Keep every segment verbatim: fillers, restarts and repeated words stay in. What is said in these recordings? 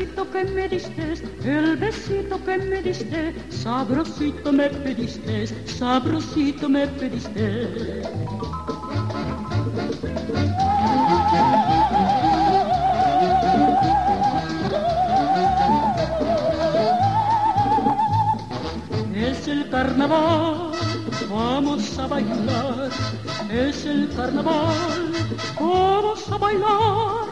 besito que me diste, el besito que me diste, sabrosito me pediste, sabrosito me pediste. Es el carnaval, vamos a bailar, es el carnaval, vamos a bailar.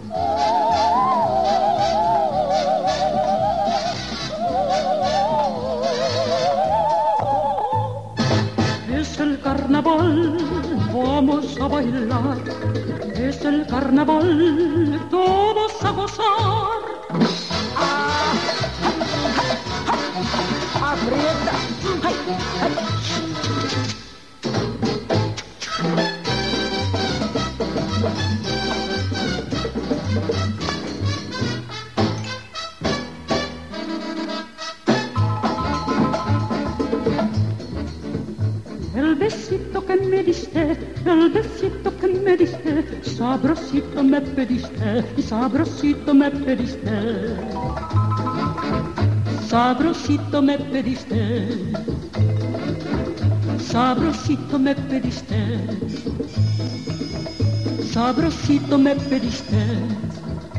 Es el carnaval, vamos a bailar, es el carnaval, todos a gozar. Aprieta. Ay, ay. El besito que me diste, el besito que me diste, sabrosito me pediste, sabrosito me pediste. Sabrosito me pediste, sabrosito me pediste, sabrosito me pediste.